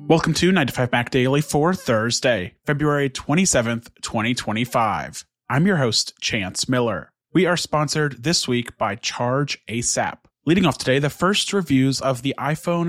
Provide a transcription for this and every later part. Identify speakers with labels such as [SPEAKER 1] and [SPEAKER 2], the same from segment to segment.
[SPEAKER 1] Welcome to 9 to 5 Mac Daily for Thursday, February 27th, 2025. I'm your host, Chance Miller. We are sponsored this week by Charge ASAP. Leading off today, the first reviews of the iPhone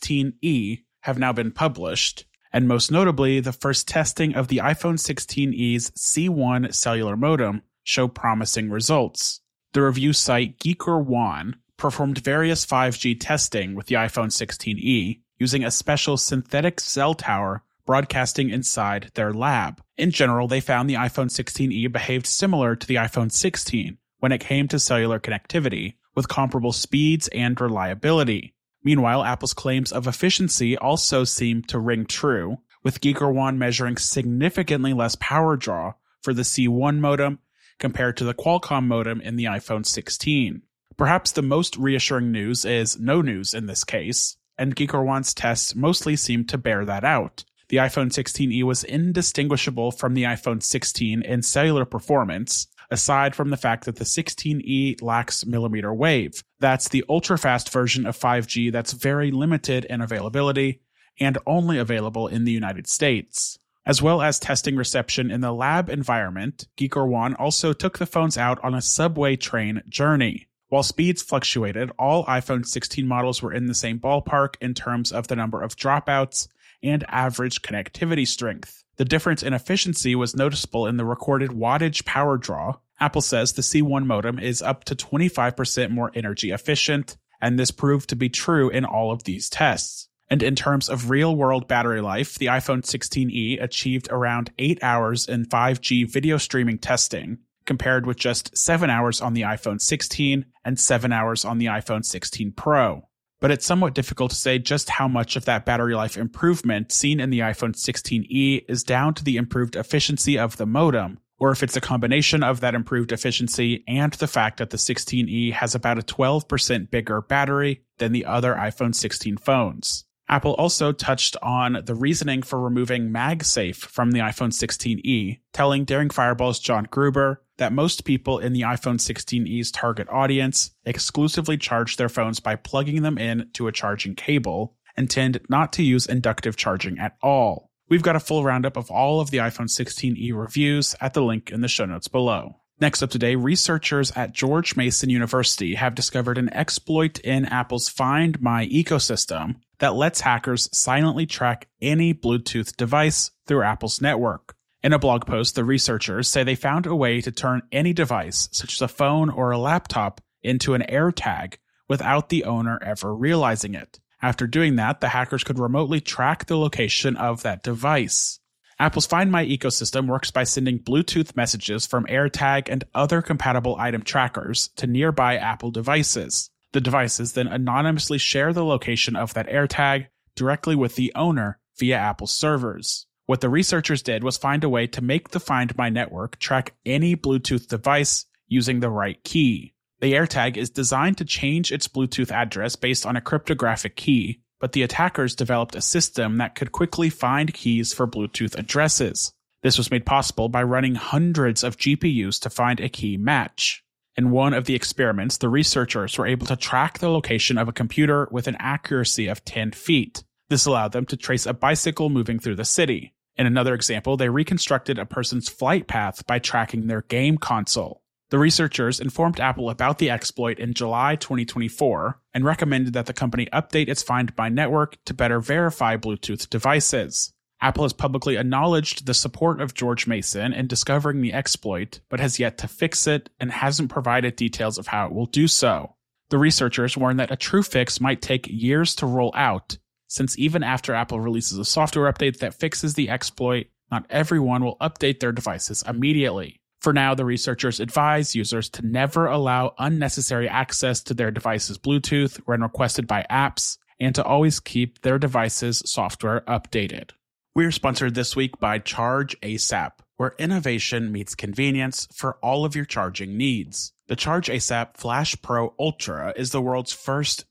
[SPEAKER 1] 16e have now been published, and most notably, the first testing of the iPhone 16e's C1 cellular modem show promising results. The review site GeekerOne performed various 5G testing with the iPhone 16e, using a special synthetic cell tower broadcasting inside their lab. In general, they found the iPhone 16e behaved similar to the iPhone 16 when it came to cellular connectivity, with comparable speeds and reliability. Meanwhile, Apple's claims of efficiency also seem to ring true, with GeekerOne measuring significantly less power draw for the C1 modem compared to the Qualcomm modem in the iPhone 16. Perhaps the most reassuring news is no news in this case, and GeekerOne's tests mostly seem to bear that out. The iPhone 16e was indistinguishable from the iPhone 16 in cellular performance, aside from the fact that the 16e lacks millimeter wave. That's the ultra-fast version of 5G that's very limited in availability and only available in the United States. As well as testing reception in the lab environment, GeekerOne also took the phones out on a subway train journey. While speeds fluctuated, all iPhone 16 models were in the same ballpark in terms of the number of dropouts and average connectivity strength. The difference in efficiency was noticeable in the recorded wattage power draw. Apple says the C1 modem is up to 25% more energy efficient, and this proved to be true in all of these tests. And in terms of real-world battery life, the iPhone 16e achieved around 8 hours in 5G video streaming testing, compared with just 7 hours on the iPhone 16 and 7 hours on the iPhone 16 Pro. But it's somewhat difficult to say just how much of that battery life improvement seen in the iPhone 16e is down to the improved efficiency of the modem, or if it's a combination of that improved efficiency and the fact that the 16e has about a 12% bigger battery than the other iPhone 16 phones. Apple also touched on the reasoning for removing MagSafe from the iPhone 16e, telling Daring Fireball's John Gruber that most people in the iPhone 16e's target audience exclusively charge their phones by plugging them in to a charging cable and tend not to use inductive charging at all. We've got a full roundup of all of the iPhone 16e reviews at the link in the show notes below. Next up today, researchers at George Mason University have discovered an exploit in Apple's Find My ecosystem that lets hackers silently track any Bluetooth device through Apple's network. In a blog post, the researchers say they found a way to turn any device, such as a phone or a laptop, into an AirTag without the owner ever realizing it. After doing that, the hackers could remotely track the location of that device. Apple's Find My ecosystem works by sending Bluetooth messages from AirTag and other compatible item trackers to nearby Apple devices. The devices then anonymously share the location of that AirTag directly with the owner via Apple servers. What the researchers did was find a way to make the Find My network track any Bluetooth device using the right key. The AirTag is designed to change its Bluetooth address based on a cryptographic key, but the attackers developed a system that could quickly find keys for Bluetooth addresses. This was made possible by running hundreds of GPUs to find a key match. In one of the experiments, the researchers were able to track the location of a computer with an accuracy of 10 feet. This allowed them to trace a bicycle moving through the city. In another example, they reconstructed a person's flight path by tracking their game console. The researchers informed Apple about the exploit in July 2024 and recommended that the company update its Find My network to better verify Bluetooth devices. Apple has publicly acknowledged the support of George Mason in discovering the exploit, but has yet to fix it and hasn't provided details of how it will do so. The researchers warn that a true fix might take years to roll out, since even after Apple releases a software update that fixes the exploit, not everyone will update their devices immediately. For now, the researchers advise users to never allow unnecessary access to their device's Bluetooth when requested by apps, and to always keep their device's software updated. We're sponsored this week by Charge ASAP, where innovation meets convenience for all of your charging needs. The Charge ASAP Flash Pro Ultra is the world's first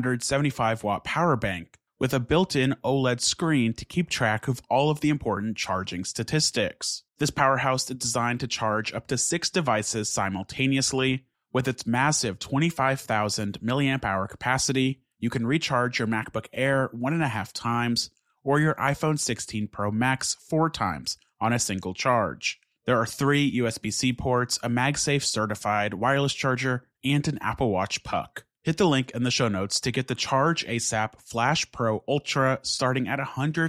[SPEAKER 1] 275-watt power bank, with a built-in OLED screen to keep track of all of the important charging statistics. This powerhouse is designed to charge up to 6 devices simultaneously. With its massive 25,000 mAh capacity, you can recharge your MacBook Air 1.5 times, or your iPhone 16 Pro Max 4 times on a single charge. There are 3 USB-C ports, a MagSafe certified wireless charger, and an Apple Watch puck. Hit the link in the show notes to get the Charge ASAP Flash Pro Ultra starting at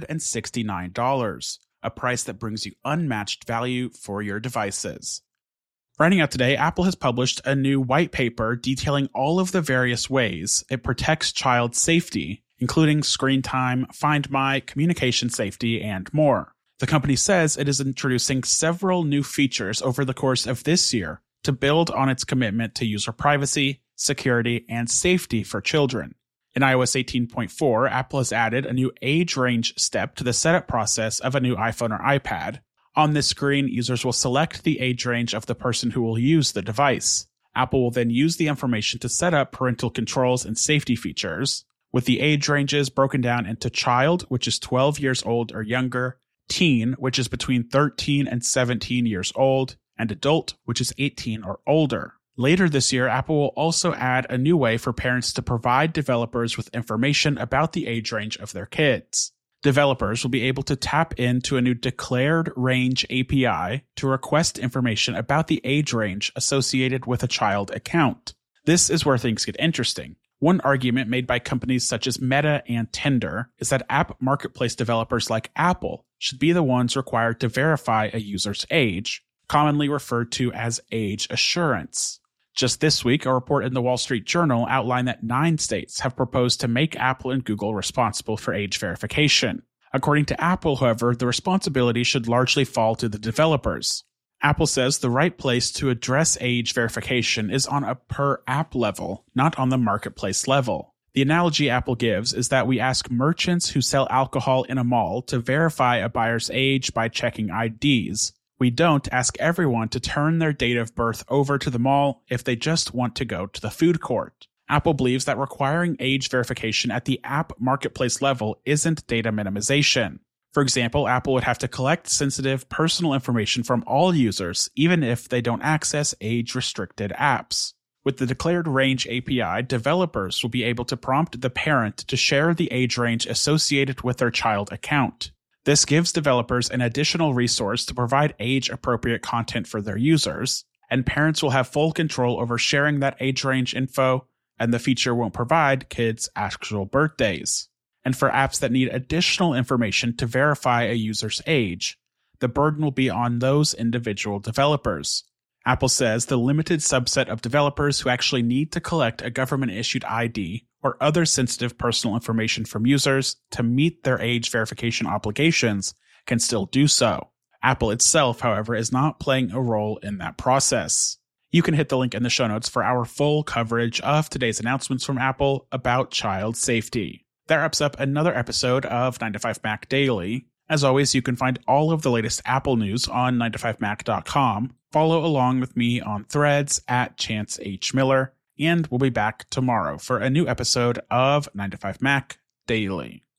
[SPEAKER 1] $169, a price that brings you unmatched value for your devices. Rounding out today, Apple has published a new white paper detailing all of the various ways it protects child safety, including screen time, Find My, communication safety, and more. The company says it is introducing several new features over the course of this year to build on its commitment to user privacy, security, and safety for children. In iOS 18.4, Apple has added a new age range step to the setup process of a new iPhone or iPad. On this screen, users will select the age range of the person who will use the device. Apple will then use the information to set up parental controls and safety features, with the age ranges broken down into child, which is 12 years old or younger, teen, which is between 13 and 17 years old, and adult, which is 18 or older. Later this year, Apple will also add a new way for parents to provide developers with information about the age range of their kids. Developers will be able to tap into a new Declared Range API to request information about the age range associated with a child account. This is where things get interesting. One argument made by companies such as Meta and Tinder is that app marketplace developers like Apple should be the ones required to verify a user's age, commonly referred to as age assurance. Just this week, a report in the Wall Street Journal outlined that 9 states have proposed to make Apple and Google responsible for age verification. According to Apple, however, the responsibility should largely fall to the developers. Apple says the right place to address age verification is on a per-app level, not on the marketplace level. The analogy Apple gives is that we ask merchants who sell alcohol in a mall to verify a buyer's age by checking IDs. We don't ask everyone to turn their date of birth over to the mall if they just want to go to the food court. Apple believes that requiring age verification at the app marketplace level isn't data minimization. For example, Apple would have to collect sensitive personal information from all users, even if they don't access age-restricted apps. With the Declared Range API, developers will be able to prompt the parent to share the age range associated with their child account. This gives developers an additional resource to provide age-appropriate content for their users, and parents will have full control over sharing that age range info, and the feature won't provide kids' actual birthdays. And for apps that need additional information to verify a user's age, the burden will be on those individual developers. Apple says the limited subset of developers who actually need to collect a government-issued ID or other sensitive personal information from users to meet their age verification obligations can still do so. Apple itself, however, is not playing a role in that process. You can hit the link in the show notes for our full coverage of today's announcements from Apple about child safety. That wraps up another episode of 9to5Mac Daily. As always, you can find all of the latest Apple news on 9to5mac.com. Follow along with me on Threads at Chance H. Miller, and we'll be back tomorrow for a new episode of 9to5Mac Daily.